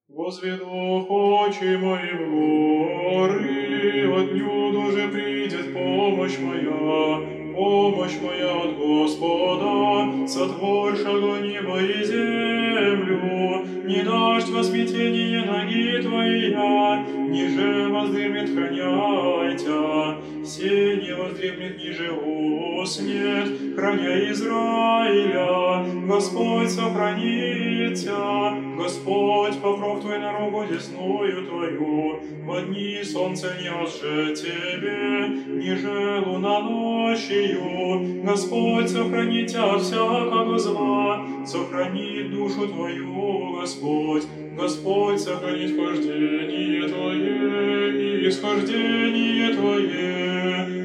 Возведу очи мои в горы, от нюду же придет помощь моя от Господа, сотворшего небо и землю. Не дашь во смятение ноги твоя, ниже воздымет храняйся, се не воздремнет, ниже уснет, храня Израиля. Господь сохранится, Господь покров твой на руку десную твою, во дни солнце не осже тебе, ниже луна ночью. Господь сохранит тебя всякого зла, сохранит душу твою, Господь. Господь сохранит хождение твое и исхождение твое.